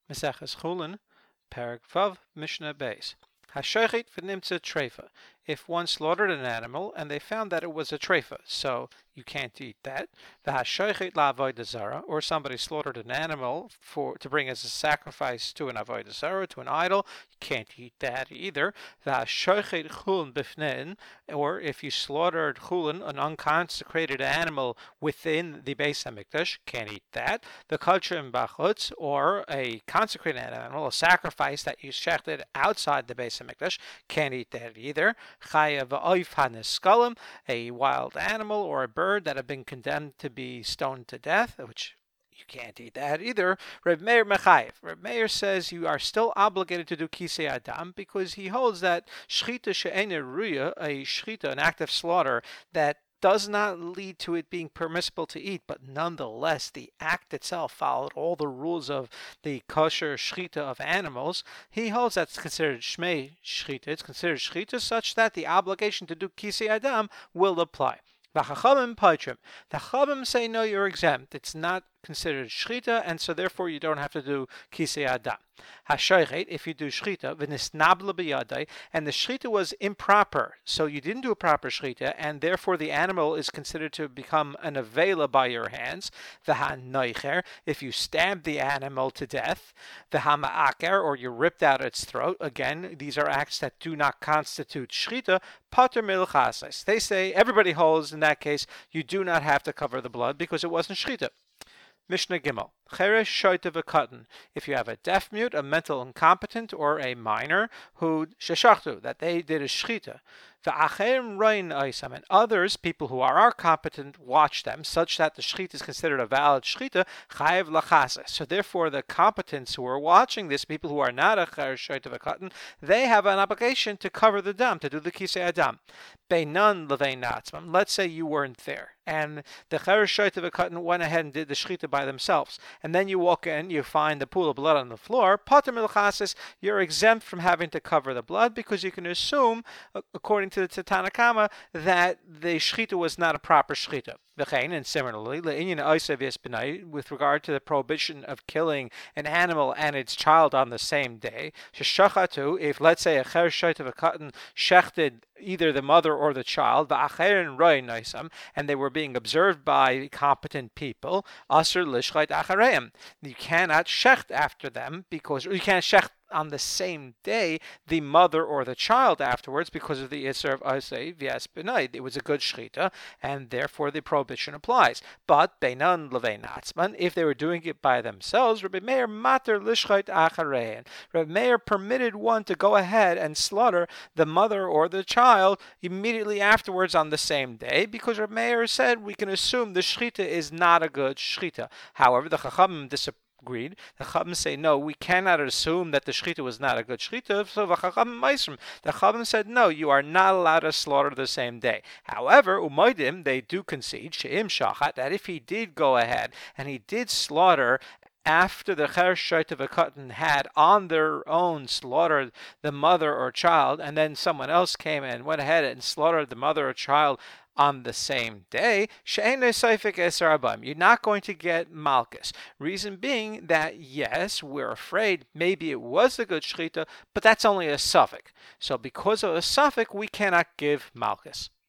Maseches Chulin, Perek Vav, Mishnah Beis. Hashochet v'nimtza treifa. If one slaughtered an animal and they found that it was a treifa, so you can't eat that. V'hashochet la'avodah zara, or somebody slaughtered an animal to bring as a sacrifice to an avodah zara, to an idol, you can't eat that either. V'hashochet chulin b'fnein, or if you slaughtered chulin, an unconsecrated animal within the Beis Hamikdash, can't eat that. The kachim bachutz, or a consecrated animal, a sacrifice that you shechted outside the Beis Hamikdash, can't eat that either. Chaya v'oif haneskalim, a wild animal or a bird that have been condemned to be stoned to death, which you can't eat that either. Reb Meir mechayev. Reb Meir says you are still obligated to do kisei adam because he holds that shchita she'eina ruya, a shchita, an act of slaughter that does not lead to it being permissible to eat, but nonetheless the act itself followed all the rules of the kosher shchita of animals. He holds that's considered shmei shchita. It's considered shchita such that the obligation to do kisei adam will apply. The Chachamim say no, you're exempt. It's not considered shchita, and so therefore you don't have to do kisei adam. Hashochet, if you do shchita, v'nisnabla b'yadai, and the shchita was improper, so you didn't do a proper shchita, and therefore the animal is considered to become an avela by your hands. V'hanoicher, if you stabbed the animal to death. V'hama'aker, or you ripped out its throat. Again, these are acts that do not constitute shchita. Pater milchases. They say, everybody holds in that case, you do not have to cover the blood because it wasn't shchita. Mishnah Gimel. Cheresh shoyte v'katan. If you have a deaf mute, a mental incompetent, or a minor who sheshachtu, that they did a shchita. V'acherim roin oisam, and others, people who are competent, watch them, such that the shchita is considered a valid shchita, chayev lachase. So therefore, the competents who are watching this, people who are not a cheresh shoyte v'katan, they have an obligation to cover the dam, to do the kisei adam. Beinan levein atzmam. Let's say you weren't there, and the cheresh shoyte v'katan went ahead and did the shchita by themselves. And then you walk in, you find the pool of blood on the floor. Pater milchasis, you're exempt from having to cover the blood because you can assume, according to the Tanna Kama, that the shchita was not a proper shchita. And similarly, with regard to the prohibition of killing an animal and its child on the same day, if let's say a cheresh shoyte v'katan shechted either the mother or the child, and they were being observed by competent people, asur lishchait achareim. You cannot shecht after them because you can't shecht on the same day the mother or the child afterwards because of the Isser of Asay v'yas b'nai. It was a good shchita, and therefore the prohibition applies. But beinan levein atzman, if they were doing it by themselves, Rabbi Meir mater lishchait acharein. Rabbi Meir permitted one to go ahead and slaughter the mother or the child immediately afterwards on the same day, because Rabbi Meir said we can assume the shchita is not a good shchita. However, the Chachamim disagreed. The Chachamim say, no, we cannot assume that the shchita was not a good shchita, so the Chachamim said, no, you are not allowed to slaughter the same day. However, Umaydim, they do concede, She'im Shachat, that if he did go ahead and he did slaughter after the cheresh shoyte v'katan had on their own slaughtered the mother or child, and then someone else came and went ahead and slaughtered the mother or child on the same day, you're not going to get malchus. Reason being that, yes, we're afraid maybe it was a good shchita, but that's only a suffix. So because of a suffix, we cannot give malchus.